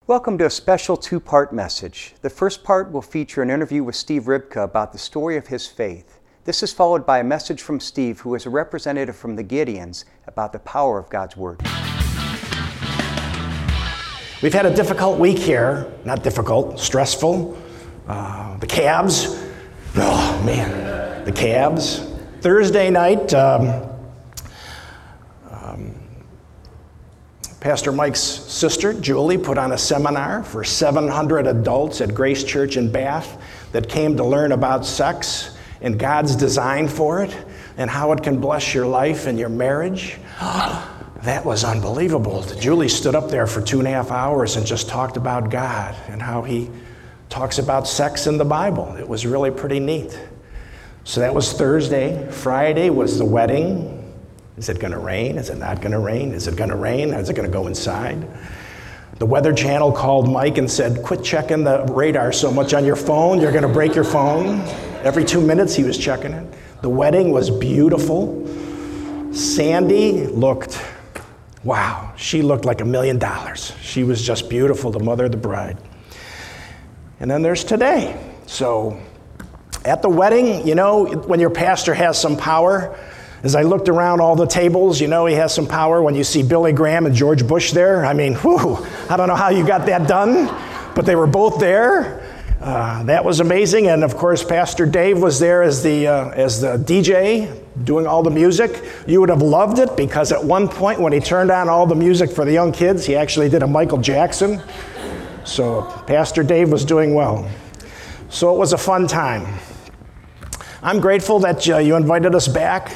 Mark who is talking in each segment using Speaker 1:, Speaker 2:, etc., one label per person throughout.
Speaker 1: Welcome to a special two-part message. The first part will feature an interview with Steve Ribka about the story of his faith. This is followed by a message from Steve, who is a representative from the Gideons, about the power of God's Word.
Speaker 2: We've had a difficult week here. Not difficult, stressful. The Cavs. Oh, man. The Cavs. Thursday night, Pastor Mike's sister, Julie, put on a seminar for 700 adults at Grace Church in Bath that came to learn about sex and God's design for it and how it can bless your life and your marriage. That was unbelievable. Julie stood up there for 2.5 hours and just talked about God and how he talks about sex in the Bible. It was really pretty neat. So that was Thursday. Friday was the wedding. Is it going to rain? Is it not going to rain? Is it going to rain? Is it going to go inside? The Weather Channel called Mike and said, quit checking the radar so much on your phone. You're going to break your phone. Every 2 minutes he was checking it. The wedding was beautiful. Sandy looked, wow, she looked like $1 million. She was just beautiful, the mother of the bride. And then there's today. So at the wedding, you know, when your pastor has some power, as I looked around all the tables, you know he has some power. When you see Billy Graham and George Bush there, I mean, whew, I don't know how you got that done, but they were both there. That was amazing. And of course, Pastor Dave was there as the DJ, doing all the music. You would have loved it, because at one point when he turned on all the music for the young kids, he actually did a Michael Jackson. So Pastor Dave was doing well. So it was a fun time. I'm grateful that you invited us back.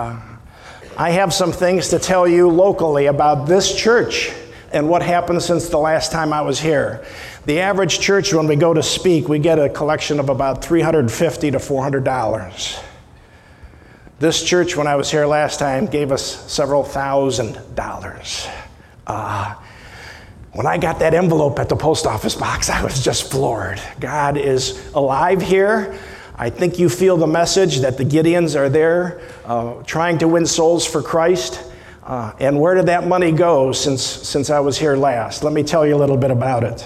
Speaker 2: I have some things to tell you locally about this church and what happened since the last time I was here. The average church, when we go to speak, we get a collection of about $350 to $400. This church, when I was here last time, gave us several $1,000s. When I got that envelope at the post office box, I was just floored. God is alive here. I think you feel the message that the Gideons are there trying to win souls for Christ. And where did that money go since I was here last? Let me tell you a little bit about it.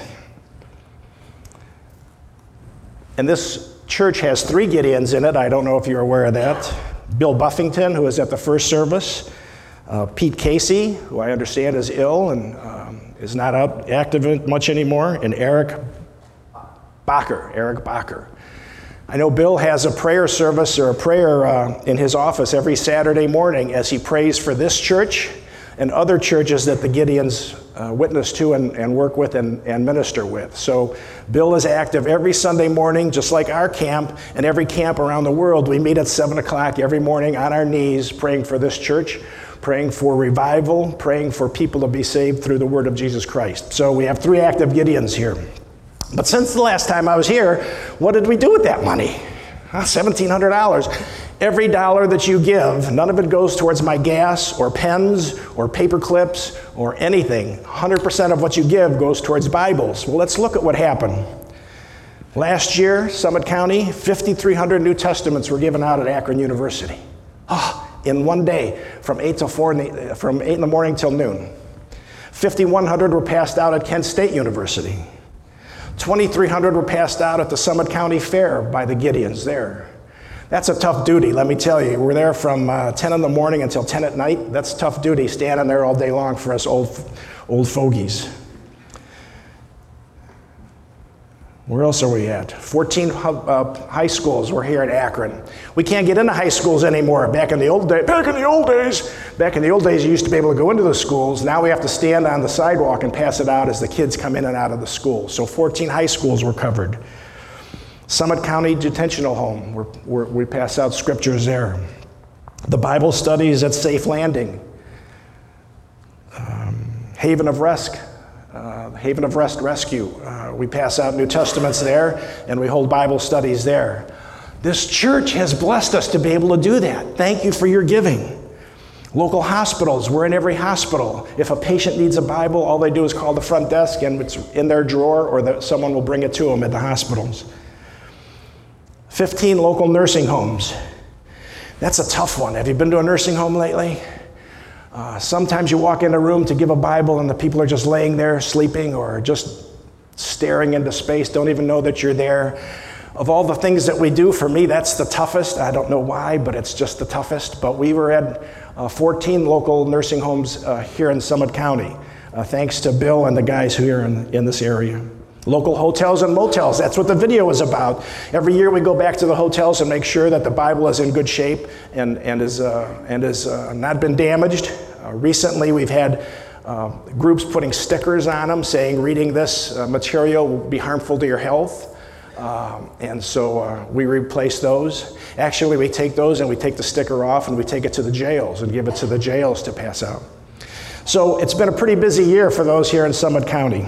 Speaker 2: And this church has 3 Gideons in it. I don't know if you're aware of that. Bill Buffington, who was at the first service. Pete Casey, who I understand is ill and is not active much anymore. And Eric Bacher. I know Bill has a prayer service or a prayer in his office every Saturday morning as he prays for this church and other churches that the Gideons witness to and work with and minister with. So Bill is active every Sunday morning, just like our camp, and every camp around the world. We meet at 7 o'clock every morning on our knees praying for this church, praying for revival, praying for people to be saved through the word of Jesus Christ. So we have 3 active Gideons here. But since the last time I was here, what did we do with that money? $1,700. Every dollar that you give, none of it goes towards my gas or pens or paper clips or anything. 100% of what you give goes towards Bibles. Well, let's look at what happened. Last year, Summit County, 5,300 New Testaments were given out at Akron University. In one day, from 8 in the morning till noon. 5,100 were passed out at Kent State University. 2,300 were passed out at the Summit County Fair by the Gideons there. That's a tough duty, let me tell you. We're there from 10 in the morning until 10 at night. That's tough duty, standing there all day long for us old fogies. Where else are we at? 14 high schools were here at Akron. We can't get into high schools anymore. Back in the old days, you used to be able to go into the schools. Now we have to stand on the sidewalk and pass it out as the kids come in and out of the school. So 14 high schools were covered. Summit County Detentional Home, we pass out scriptures there. The Bible studies at Safe Landing. Haven of Rest Rescue. We pass out New Testaments there, and we hold Bible studies there. This church has blessed us to be able to do that. Thank you for your giving. Local hospitals, we're in every hospital. If a patient needs a Bible, all they do is call the front desk, and it's in their drawer, or someone will bring it to them at the hospitals. 15 local nursing homes. That's a tough one. Have you been to a nursing home lately? Sometimes you walk in a room to give a Bible and the people are just laying there sleeping or just staring into space, don't even know that you're there. Of all the things that we do, for me, that's the toughest. I don't know why, but it's just the toughest. But we were at 14 local nursing homes here in Summit County, thanks to Bill and the guys who are in this area. Local hotels and motels, that's what the video is about. Every year we go back to the hotels and make sure that the Bible is in good shape and is not been damaged. Recently we've had groups putting stickers on them saying reading this material will be harmful to your health. And so we replace those. Actually, we take those and we take the sticker off and we take it to the jails and give it to the jails to pass out. So it's been a pretty busy year for those here in Summit County.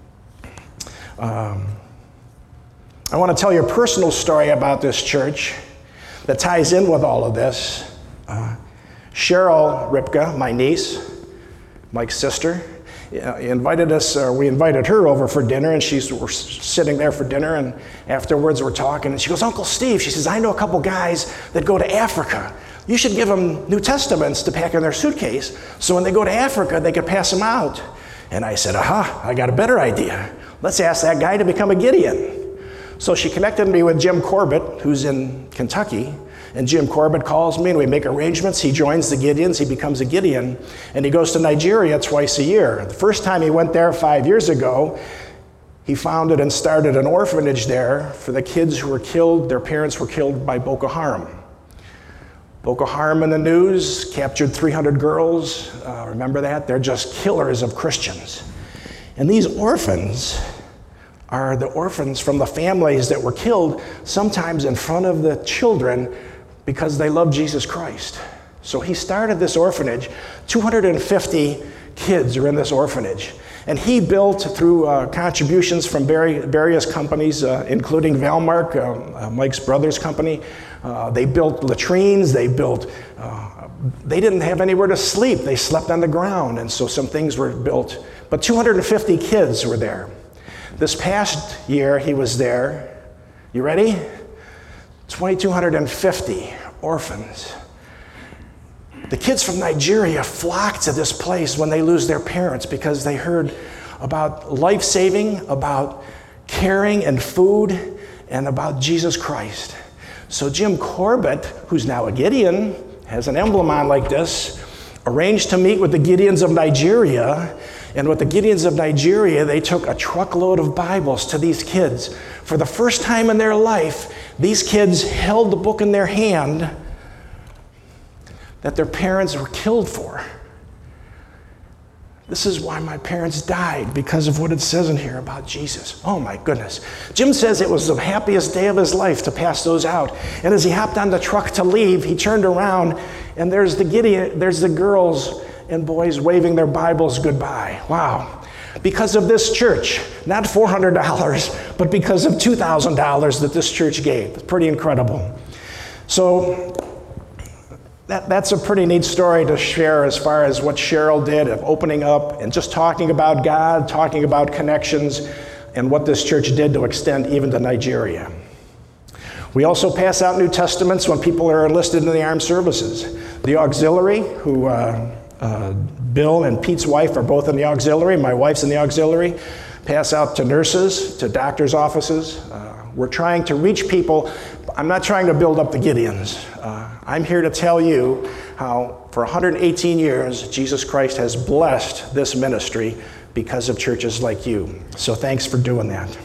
Speaker 2: I want to tell you a personal story about this church that ties in with all of this. Cheryl Ripka, my niece, Mike's sister, we invited her over for dinner, and we're sitting there for dinner, and afterwards we're talking, and she goes, Uncle Steve, she says, I know a couple guys that go to Africa. You should give them New Testaments to pack in their suitcase, so when they go to Africa, they could pass them out. And I said, I got a better idea. Let's ask that guy to become a Gideon. So she connected me with Jim Corbett, who's in Kentucky, and Jim Corbett calls me and we make arrangements. He joins the Gideons, he becomes a Gideon, and he goes to Nigeria twice a year. The first time he went there 5 years ago, he founded and started an orphanage there for the kids who were killed, their parents were killed by Boko Haram. Boko Haram in the news, captured 300 girls, remember that? They're just killers of Christians. And these orphans are the orphans from the families that were killed, sometimes in front of the children, because they love Jesus Christ. So he started this orphanage. 250 kids are in this orphanage. And he built, through contributions from various companies, including Valmark, Mike's brother's company, they built latrines, they didn't have anywhere to sleep. They slept on the ground, and so some things were built. But 250 kids were there. This past year he was there, you ready? 2,250 orphans. The kids from Nigeria flock to this place when they lose their parents because they heard about life-saving, about caring and food, and about Jesus Christ. So Jim Corbett, who's now a Gideon, has an emblem on like this, arranged to meet with the Gideons of Nigeria. And with the Gideons of Nigeria, they took a truckload of Bibles to these kids. For the first time in their life, these kids held the book in their hand that their parents were killed for. This is why my parents died, because of what it says in here about Jesus. Oh my goodness. Jim says it was the happiest day of his life to pass those out. And as he hopped on the truck to leave, he turned around and there's the girls and boys waving their Bibles goodbye. Wow. Because of this church, not $400, but because of $2,000 that this church gave. It's pretty incredible. So that's a pretty neat story to share as far as what Cheryl did of opening up and just talking about God, talking about connections, and what this church did to extend even to Nigeria. We also pass out New Testaments when people are enlisted in the armed services. The auxiliary, who Bill and Pete's wife are both in the auxiliary, my wife's in the auxiliary, pass out to nurses, to doctors' offices. We're trying to reach people. I'm not trying to build up the Gideons. I'm here to tell you how for 118 years, Jesus Christ has blessed this ministry because of churches like you. So thanks for doing that.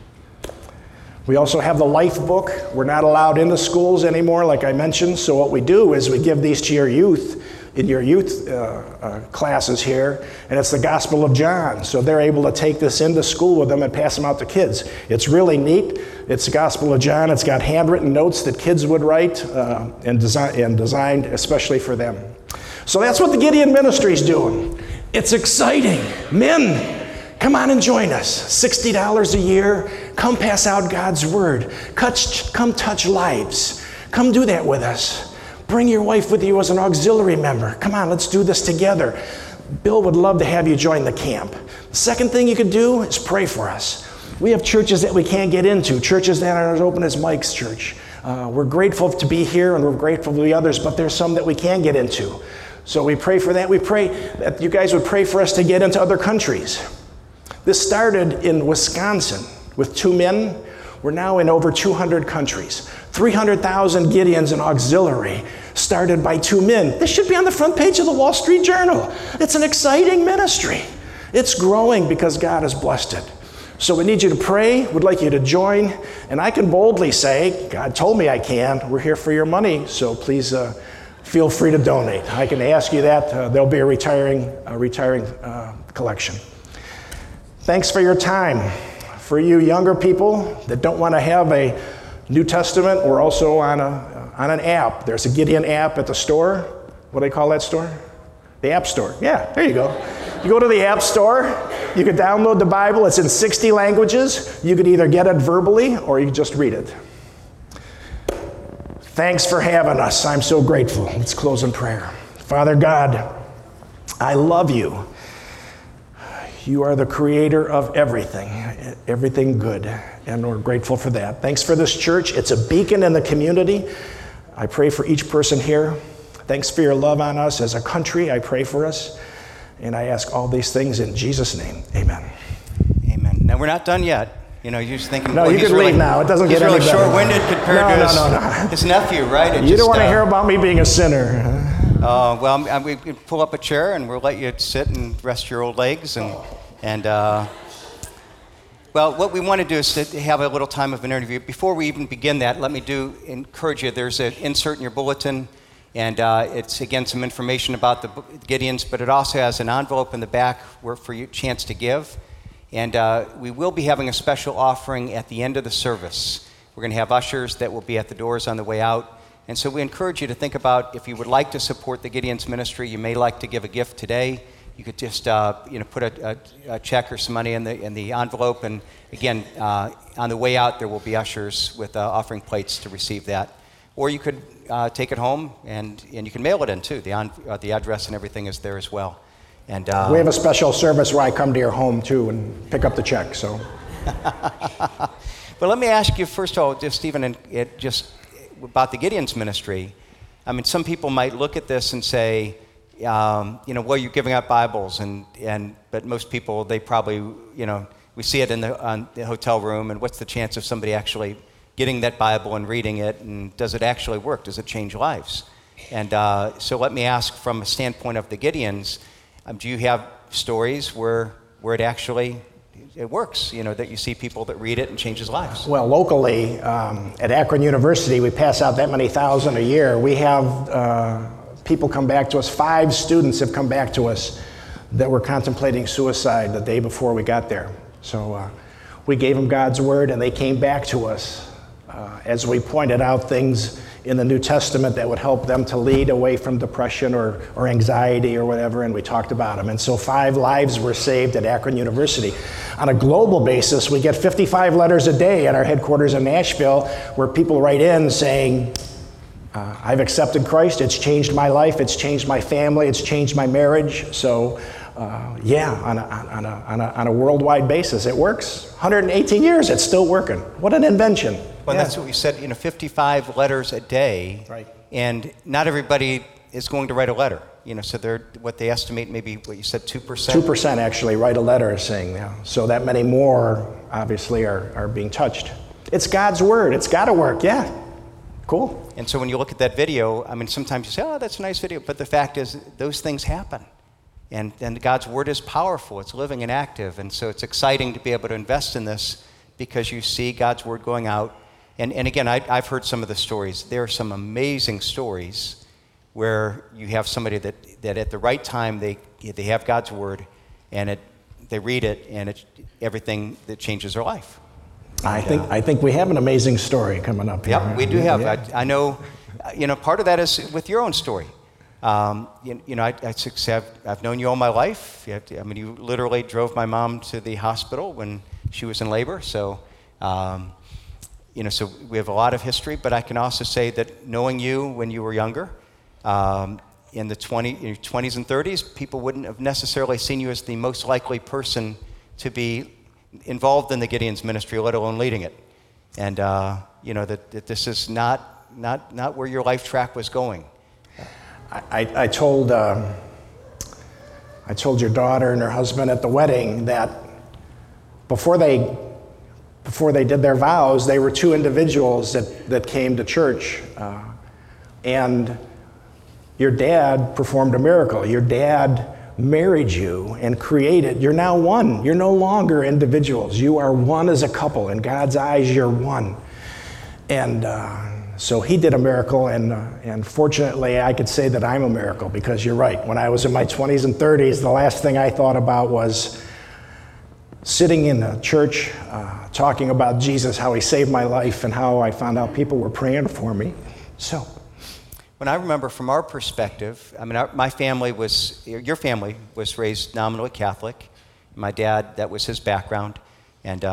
Speaker 2: We also have the Life book. We're not allowed into schools anymore, like I mentioned. So what we do is we give these to your youth in your youth classes here, and it's the Gospel of John. So they're able to take this into school with them and pass them out to kids. It's really neat. It's the Gospel of John. It's got handwritten notes that kids would write and designed especially for them. So that's what the Gideon Ministry is doing. It's exciting. Men, come on and join us. $60 a year. Come pass out God's Word. Come touch lives. Come do that with us. Bring your wife with you as an auxiliary member. Come on, let's do this together. Bill would love to have you join the camp. The second thing you could do is pray for us. We have churches that we can't get into, churches that aren't as open as Mike's church. We're grateful to be here and we're grateful to the others, but there's some that we can get into. So we pray for that. We pray that you guys would pray for us to get into other countries. This started in Wisconsin with 2 men. We're now in over 200 countries. 300,000 Gideons in auxiliary started by 2 men. This should be on the front page of the Wall Street Journal. It's an exciting ministry. It's growing because God has blessed it. So we need you to pray. We'd like you to join. And I can boldly say, God told me I can. We're here for your money, so please feel free to donate. I can ask you that. There'll be a retiring collection. Thanks for your time. For you younger people that don't want to have a New Testament, we're also on an app. There's a Gideon app at the store. What do they call that store? The App Store. Yeah, there you go. You go to the App Store, you can download the Bible. It's in 60 languages. You can either get it verbally or you can just read it. Thanks for having us. I'm so grateful. Let's close in prayer. Father God, I love you. You are the creator of everything good, and we're grateful for that. Thanks for this church. It's a beacon in the community. I pray for each person here. Thanks for your love on us as a country. I pray for us, and I ask all these things in Jesus' name. Amen.
Speaker 1: Amen. Now, we're not done yet. You know, you're just thinking,
Speaker 2: no, you can leave now. It doesn't get any better.
Speaker 1: He's really short-winded compared to his nephew, right?
Speaker 2: You don't want to hear about me being a sinner.
Speaker 1: Well, we can pull up a chair and we'll let you sit and rest your old legs. Well, what we want to do is to have a little time of an interview. Before we even begin that, let me encourage you. There's an insert in your bulletin, and it's, again, some information about the Gideons, but it also has an envelope in the back for you chance to give. And we will be having a special offering at the end of the service. We're going to have ushers that will be at the doors on the way out. And so we encourage you to think about if you would like to support the Gideons ministry, you may like to give a gift today. You could just put a check or some money in the envelope. And again, on the way out, there will be ushers with offering plates to receive that. Or you could take it home and you can mail it in too. The address and everything is there as well. And
Speaker 2: we have a special service where I come to your home too and pick up the check. So,
Speaker 1: but let me ask you first of all, just Stephen, just about the Gideons ministry. I mean, some people might look at this and say, well, you're giving out Bibles, but most people, they probably, we see it on the hotel room, and what's the chance of somebody actually getting that Bible and reading it, and does it actually work? Does it change lives? And so let me ask from a standpoint of the Gideons. Do you have stories where it actually works, that you see people that read it and changes lives?
Speaker 2: Well, locally, at Akron University, we pass out that many thousand a year. We have people come back to us. 5 students have come back to us that were contemplating suicide the day before we got there. So we gave them God's word, and they came back to us as we pointed out things in the New Testament that would help them to lead away from depression or anxiety or whatever, and we talked about them. And so 5 lives were saved at Akron University. On a global basis, we get 55 letters a day at our headquarters in Nashville where people write in saying, I've accepted Christ, it's changed my life, it's changed my family, it's changed my marriage. So on a worldwide basis, it works. 118 years, it's still working. What an invention.
Speaker 1: Well, that's what we said, 55 letters a day.
Speaker 2: Right.
Speaker 1: And not everybody is going to write a letter. So what they estimate, maybe what you said, 2%?
Speaker 2: 2% actually write a letter saying, so that many more obviously are being touched. It's God's word, it's got to work, yeah. Cool.
Speaker 1: And so when you look at that video, sometimes you say, oh, that's a nice video, but the fact is those things happen. And God's word is powerful, it's living and active, and so it's exciting to be able to invest in this because you see God's word going out. And again, I've heard some of the stories. There are some amazing stories where you have somebody that at the right time, they have God's word, and they read it, and it's everything that changes their life.
Speaker 2: I think we have an amazing story coming up here.
Speaker 1: Yep, we do have. Yeah. I know, part of that is with your own story. I've known you all my life. You literally drove my mom to the hospital when she was in labor. So, so we have a lot of history. But I can also say that knowing you when you were younger, in your 20s and 30s, people wouldn't have necessarily seen you as the most likely person to be involved in the Gideons ministry, let alone leading it. And that this is not where your life track was going.
Speaker 2: I told your daughter and her husband at the wedding that before they did their vows, they were two individuals that came to church. And your dad performed a miracle. Your dad married you and created. You're now one. You're no longer individuals. You are one as a couple. In God's eyes, you're one. And so he did a miracle, and fortunately, I could say that I'm a miracle, because you're right. When I was in my 20s and 30s, the last thing I thought about was sitting in a church talking about Jesus, how he saved my life, and how I found out people were praying for me. So,
Speaker 1: when I remember from our perspective, I mean, my family your family was raised nominally Catholic. My dad, that was his background, and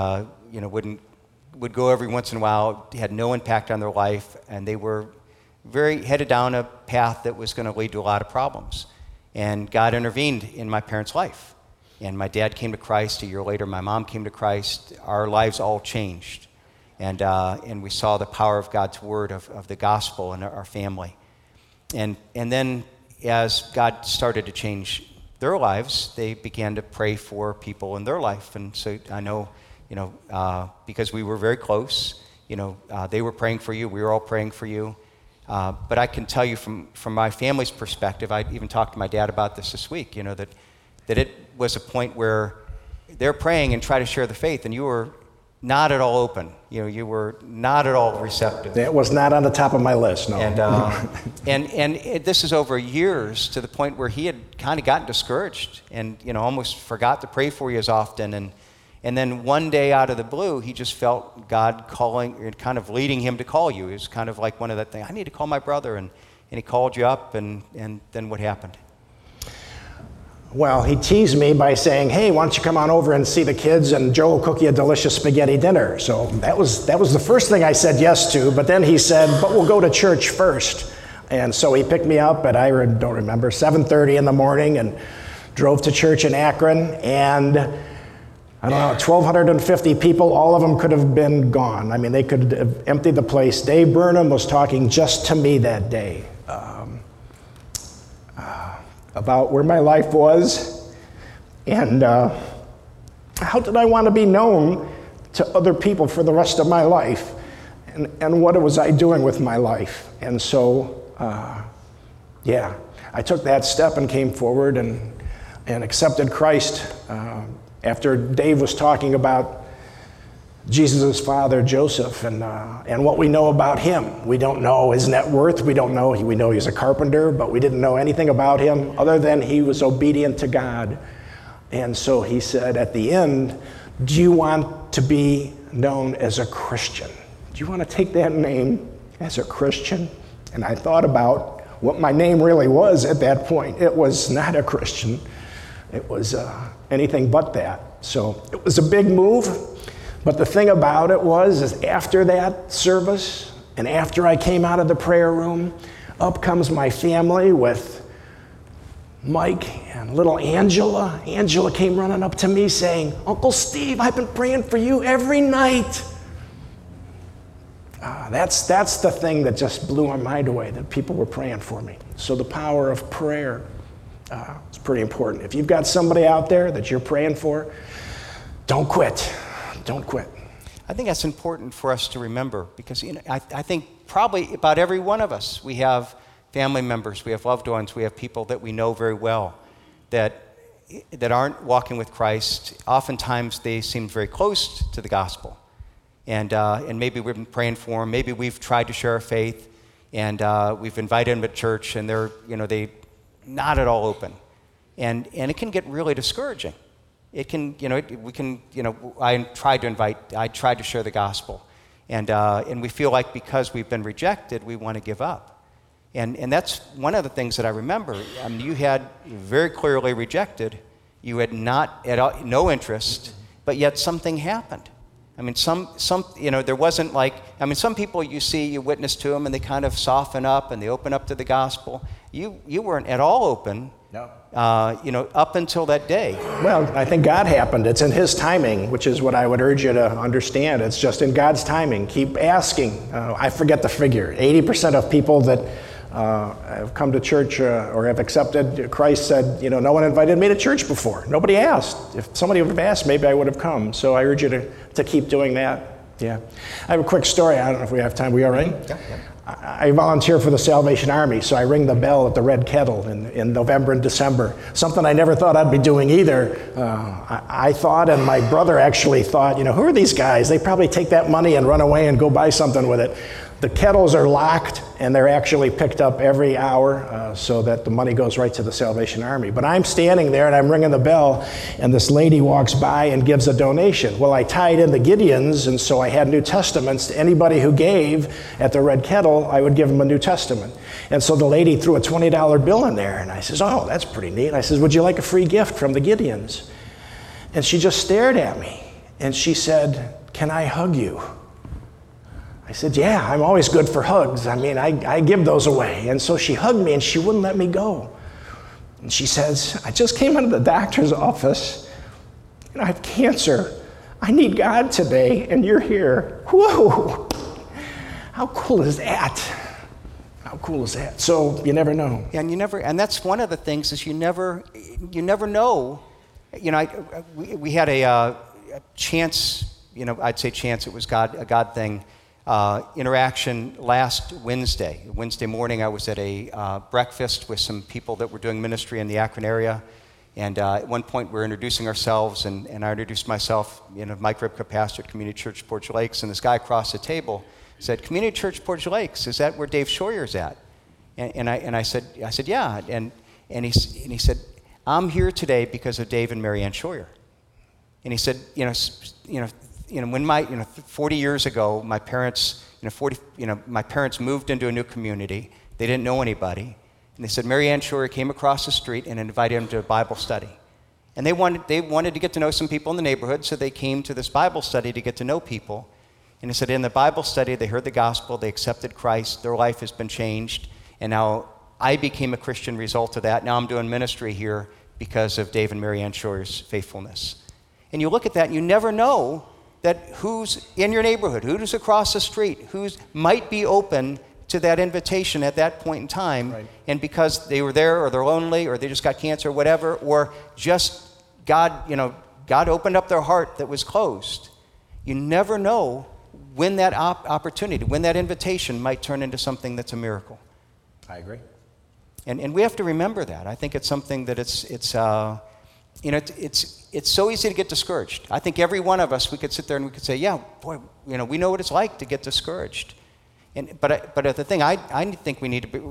Speaker 1: would go every once in a while, had no impact on their life, and they were very headed down a path that was going to lead to a lot of problems. And God intervened in my parents' life. And my dad came to Christ. A year later, my mom came to Christ. Our lives all changed. And we saw the power of God's word, of the gospel in our family. And then as God started to change their lives, they began to pray for people in their life. And so I know, because we were very close, they were praying for you, we were all praying for you. But I can tell you from my family's perspective, I even talked to my dad about this week, that it was a point where they're praying and try to share the faith, and you were not at all open. You were not at all receptive.
Speaker 2: That was not on the top of my list, no.
Speaker 1: And this is over years, to the point where he had kind of gotten discouraged and almost forgot to pray for you as often. And then one day out of the blue, he just felt God calling and kind of leading him to call you. It was kind of like one of that things, I need to call my brother, and he called you up, and then what happened?
Speaker 2: Well, he teased me by saying, hey, why don't you come on over and see the kids, and Joe will cook you a delicious spaghetti dinner. So that was the first thing I said yes to, but then he said, but we'll go to church first. And so he picked me up at, I don't remember, 7:30 in the morning, and drove to church in Akron, and I don't know, 1,250 people, all of them could have been gone. I mean, they could have emptied the place. Dave Burnham was talking just to me that day about where my life was, and how did I want to be known to other people for the rest of my life, and what was I doing with my life. And so, I took that step and came forward and accepted Christ after Dave was talking about Jesus' father, Joseph, and what we know about him. We don't know his net worth. We know he's a carpenter, but we didn't know anything about him other than he was obedient to God. And so he said at the end, do you want to be known as a Christian? Do you want to take that name as a Christian? And I thought about what my name really was at that point. It was not a Christian. It was anything but that. So it was a big move. But the thing about it is after that service, and after I came out of the prayer room, up comes my family with Mike and little Angela. Angela came running up to me saying, Uncle Steve, I've been praying for you every night. That's the thing that just blew my mind away, that people were praying for me. So the power of prayer is pretty important. If you've got somebody out there that you're praying for, don't quit. Don't quit.
Speaker 1: I think that's important for us to remember, because I think probably about every one of us, we have family members, we have loved ones, we have people that we know very well that aren't walking with Christ. Oftentimes they seem very close to the gospel, and maybe we've been praying for them. Maybe we've tried to share our faith, and we've invited them to church, and they're not at all open, and it can get really discouraging. It can, I tried to share the gospel, and we feel like because we've been rejected, we want to give up. And that's one of the things that I remember. You had very clearly rejected. You had not at all, no interest, but yet something happened. I mean, there wasn't some people you witness to them, and they kind of soften up and they open up to the gospel. You weren't at all open.
Speaker 2: No.
Speaker 1: Up until that day.
Speaker 2: Well, I think God happened. It's in his timing, which is what I would urge you to understand. It's just in God's timing. Keep asking. I forget the figure. 80% of people that have come to church or have accepted Christ said, no one invited me to church before. Nobody asked. If somebody would have asked, maybe I would have come. So I urge you to keep doing that. Yeah. I have a quick story. I don't know if we have time. We all right? Yeah. I volunteer for the Salvation Army, so I ring the bell at the Red Kettle in November and December. Something I never thought I'd be doing either. I thought, and my brother actually thought, who are these guys? They probably take that money and run away and go buy something with it. The kettles are locked, and they're actually picked up every hour so that the money goes right to the Salvation Army. But I'm standing there, and I'm ringing the bell, and this lady walks by and gives a donation. Well, I tied in the Gideons, and so I had New Testaments. To anybody who gave at the Red Kettle, I would give them a New Testament. And so the lady threw a $20 bill in there, and I says, oh, that's pretty neat. I says, would you like a free gift from the Gideons? And she just stared at me, and she said, can I hug you? I said, yeah, I'm always good for hugs. I mean, I give those away. And so she hugged me, and she wouldn't let me go. And she says, I just came out of the doctor's office, and I have cancer. I need God today, and you're here. Whoa! How cool is that? How cool is that? So you never know.
Speaker 1: Yeah, and that's one of the things is you never know. We had a chance. I'd say chance. It was a God thing. Interaction last Wednesday morning. I was at a breakfast with some people that were doing ministry in the Akron area, and at one point we were introducing ourselves, and I introduced myself, Mike Ribka, pastor at Community Church Portage Lakes, and this guy across the table said, Community Church Portage Lakes, is that where Dave Shoyer's at? And I said yeah, and he said, I'm here today because of Dave and Mary Ann Shoyer. And he said, when 40 years ago, my parents, my parents moved into a new community. They didn't know anybody. And they said, Mary Ann Shoyer came across the street and invited them to a Bible study. And they wanted to get to know some people in the neighborhood, so they came to this Bible study to get to know people. And he said, in the Bible study, they heard the gospel, they accepted Christ, their life has been changed, and now I became a Christian result of that. Now I'm doing ministry here because of Dave and Mary Ann Shoyer's faithfulness. And you look at that, and you never know that who's in your neighborhood, who's across the street, who might be open to that invitation at that point in time, right. And because they were there, or they're lonely, or they just got cancer, or whatever, or just God opened up their heart that was closed. You never know when that opportunity, when that invitation might turn into something that's a miracle.
Speaker 2: I agree.
Speaker 1: And we have to remember that. I think it's something that it's so easy to get discouraged. I think every one of us, we could sit there and we could say, yeah, boy, we know what it's like to get discouraged. But the thing I think we need to be,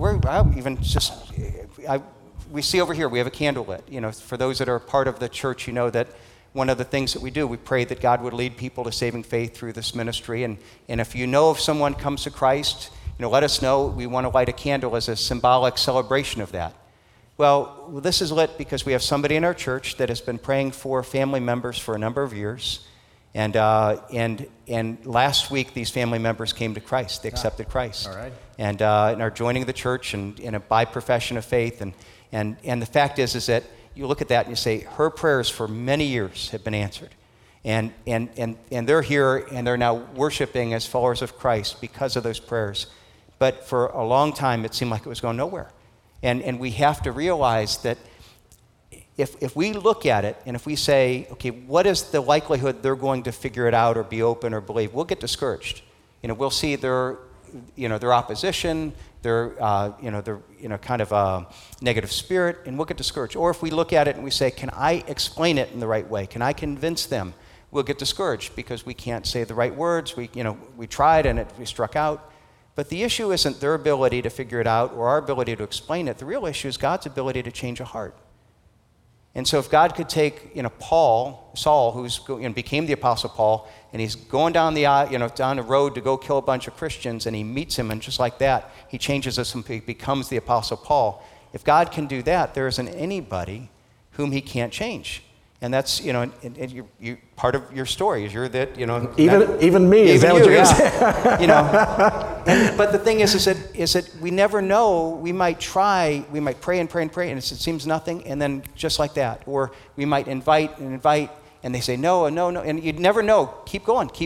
Speaker 1: we see over here, we have a candle lit. For those that are part of the church, that one of the things that we do, we pray that God would lead people to saving faith through this ministry. And if someone comes to Christ, let us know. We want to light a candle as a symbolic celebration of that. Well, this is lit because we have somebody in our church that has been praying for family members for a number of years. And last week, these family members came to Christ. They accepted Christ. All right. And are joining the church and by profession of faith. And the fact is that you look at that and you say, her prayers for many years have been answered. And they're here and they're now worshiping as followers of Christ because of those prayers. But for a long time, it seemed like it was going nowhere. And we have to realize that if we look at it and if we say, okay, what is the likelihood they're going to figure it out or be open or believe, we'll get discouraged. We'll see their opposition, their kind of a negative spirit, and we'll get discouraged. Or if we look at it and we say, can I explain it in the right way? Can I convince them? We'll get discouraged because we can't say the right words. We tried and we struck out. But the issue isn't their ability to figure it out or our ability to explain it. The real issue is God's ability to change a heart. And so if God could take, Saul, who's became the Apostle Paul, and he's going down the road to go kill a bunch of Christians, and he meets him, and just like that, he changes us and he becomes the Apostle Paul. If God can do that, there isn't anybody whom he can't change. And that's, you part of your story is you're that,
Speaker 2: Even me, is that what you're saying?
Speaker 1: But the thing is that we never know. We might try, we might pray and pray and pray, and it seems nothing, and then just like that. Or we might invite, and they say no, and you'd never know. Keep going, keep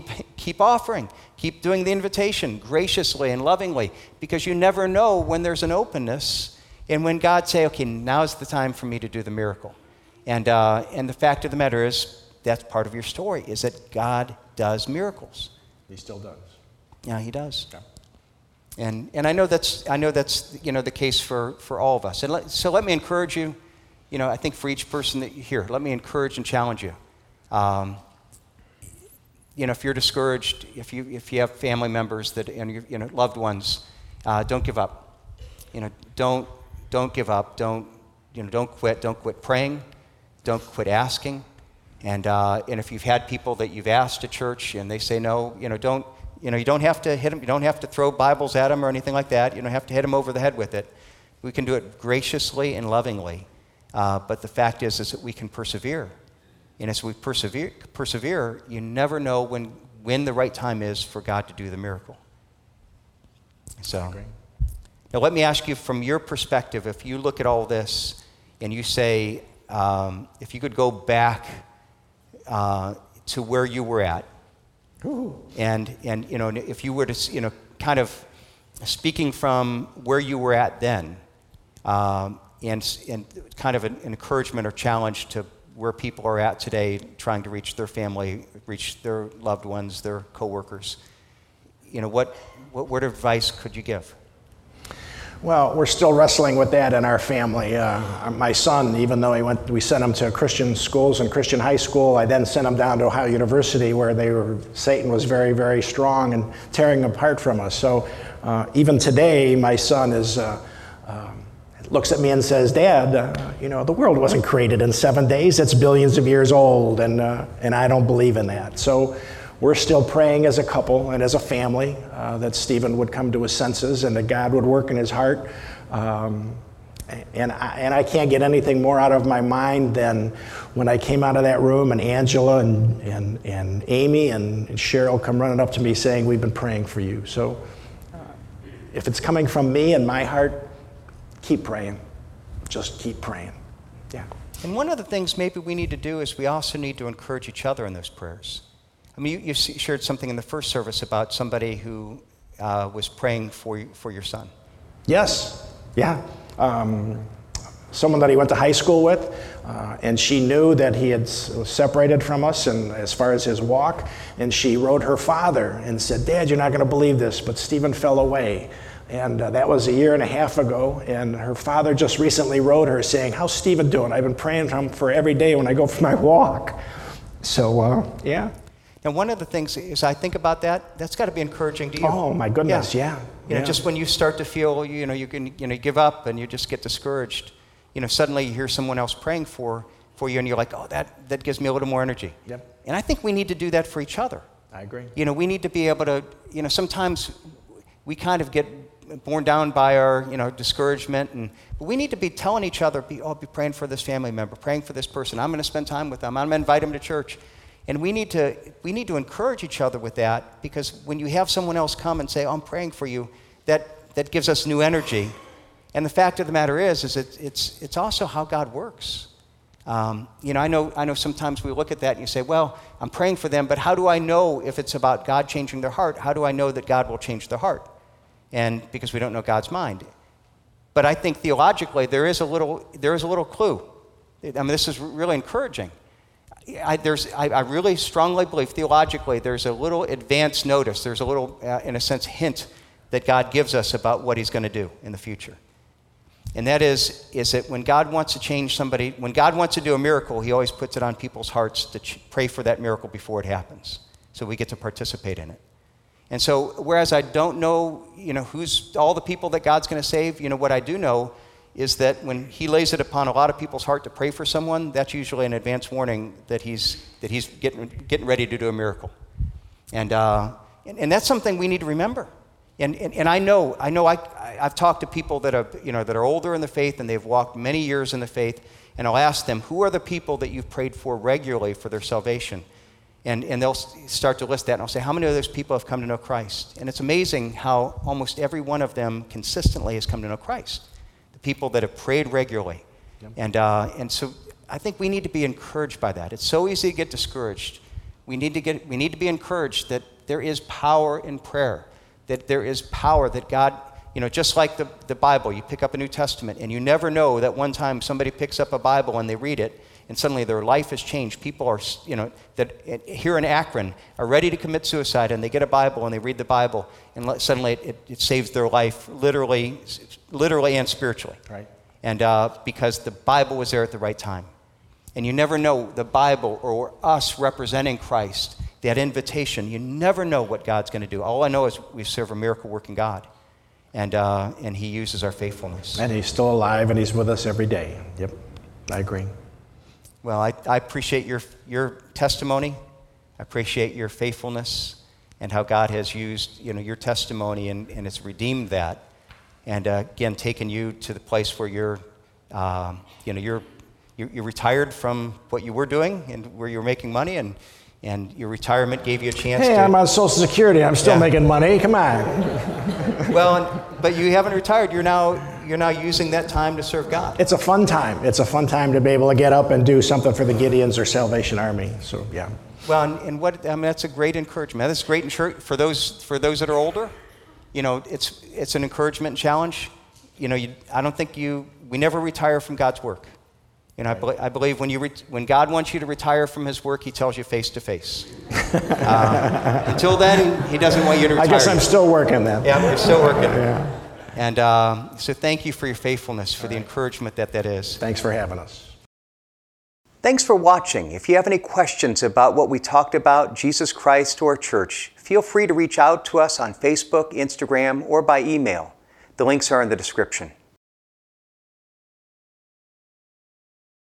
Speaker 1: keep offering, keep doing the invitation graciously and lovingly, because you never know when there's an openness and when God say, okay, now's the time for me to do the miracle. And the fact of the matter is, that's part of your story, is that God does miracles.
Speaker 2: He still does.
Speaker 1: Yeah, he does.
Speaker 2: Yeah.
Speaker 1: And I know that's the case for all of us. And so let me encourage you. I think for each person that you hear, let me encourage and challenge you. If you're discouraged, if you have family members and loved ones, don't give up. Don't give up. Don't quit. Don't quit praying. Don't quit asking. And if you've had people that you've asked to church and they say no, don't. You don't have to hit them. You don't have to throw Bibles at them or anything like that. You don't have to hit them over the head with it. We can do it graciously and lovingly. But the fact is that we can persevere. And as we persevere, you never know when the right time is for God to do the miracle. So, now let me ask you from your perspective, if you look at all this and you say, if you could go back to where you were at, and if you were to kind of speaking from where you were at then, and kind of an encouragement or challenge to where people are at today, trying to reach their family, reach their loved ones, their coworkers, what word of advice could you give?
Speaker 2: Well, we're still wrestling with that in our family. My son, even though we sent him to Christian schools and Christian high school, I then sent him down to Ohio University where Satan was very, very strong and tearing apart from us. So even today, my son looks at me and says, Dad, the world wasn't created in 7 days. It's billions of years old, and I don't believe in that. So we're still praying as a couple and as a family that Stephen would come to his senses and that God would work in his heart. And I can't get anything more out of my mind than when I came out of that room and Angela and Amy and Cheryl come running up to me saying, we've been praying for you. So if it's coming from me and my heart, keep praying. Just keep praying. Yeah.
Speaker 1: And one of the things maybe we need to do is we also need to encourage each other in those prayers. I mean, you shared something in the first service about somebody who was praying for your son.
Speaker 2: Yes. Yeah. Someone that he went to high school with, and she knew that he had separated from us and as far as his walk, and she wrote her father and said, Dad, you're not going to believe this, but Stephen fell away. And that was 1.5 years ago, and her father just recently wrote her saying, how's Stephen doing? I've been praying for him for every day when I go for my walk. So, yeah.
Speaker 1: And one of the things is I think about that's got to be encouraging to you.
Speaker 2: Oh, my goodness, yeah.
Speaker 1: Just when you start to feel, you can give up and you just get discouraged, suddenly you hear someone else praying for you and you're like, oh, that gives me a little more energy.
Speaker 2: Yep.
Speaker 1: And I think we need to do that for each other.
Speaker 2: I agree.
Speaker 1: We need to be able to, sometimes we kind of get borne down by our, discouragement, but we need to be telling each other, be praying for this family member, praying for this person. I'm going to spend time with them. I'm going to invite them to church. And we need to encourage each other with that, because when you have someone else come and say, I'm praying for you, that gives us new energy. And the fact of the matter is it's also how God works. I know sometimes we look at that and you say, well, I'm praying for them, but how do I know if it's about God changing their heart? How do I know that God will change their heart? And because we don't know God's mind. But I think theologically there is a little clue. I mean, this is really encouraging. I really strongly believe theologically there's a little advance notice, there's a little, in a sense, hint that God gives us about what he's going to do in the future. And that is that when God wants to change somebody, when God wants to do a miracle, he always puts it on people's hearts to pray for that miracle before it happens. So we get to participate in it. And so, whereas I don't know, who's all the people that God's going to save, what I do know is that when he lays it upon a lot of people's heart to pray for someone, that's usually an advance warning that he's getting ready to do a miracle. And that's something we need to remember. And I know I've talked to people that are older in the faith and they've walked many years in the faith, and I'll ask them, who are the people that you've prayed for regularly for their salvation? And they'll start to list that, and I'll say, how many of those people have come to know Christ? And it's amazing how almost every one of them consistently has come to know Christ. The people that have prayed regularly. Yep. And so I think we need to be encouraged by that. It's so easy to get discouraged. We need to be encouraged that there is power in prayer, that there is power that God, just like the Bible, you pick up a New Testament, and you never know that one time somebody picks up a Bible and they read it, and suddenly their life has changed. People are, that here in Akron are ready to commit suicide, and they get a Bible and they read the Bible, and suddenly it saves their life literally and spiritually.
Speaker 2: Right.
Speaker 1: And because the Bible was there at the right time. And you never know, the Bible or us representing Christ, that invitation, you never know what God's going to do. All I know is we serve a miracle-working God, and He uses our faithfulness.
Speaker 2: And He's still alive, and He's with us every day. Yep, I agree.
Speaker 1: Well, I appreciate your testimony. I appreciate your faithfulness and how God has used your testimony and it's redeemed that. And again, taken you to the place where you're retired from what you were doing and where you were making money, and your retirement gave you a chance to...
Speaker 2: Hey, I'm on Social Security. I'm still making money. Come on.
Speaker 1: Well, but you haven't retired. You're now using that time to serve God.
Speaker 2: It's a fun time. It's a fun time to be able to get up and do something for the Gideons or Salvation Army. So, yeah.
Speaker 1: Well, that's a great encouragement. That's great for those that are older. It's an encouragement and challenge. I don't think we never retire from God's work. I believe when God wants you to retire from His work, He tells you face to face. Until then, He doesn't want you to retire.
Speaker 2: I guess I'm still working then.
Speaker 1: Yeah, you're still working.
Speaker 2: Yeah.
Speaker 1: And so thank you for your faithfulness, for the encouragement that is.
Speaker 2: Thanks for having us.
Speaker 1: Thanks for watching. If you have any questions about what we talked about, Jesus Christ or church, feel free to reach out to us on Facebook, Instagram, or by email. The links are in the description.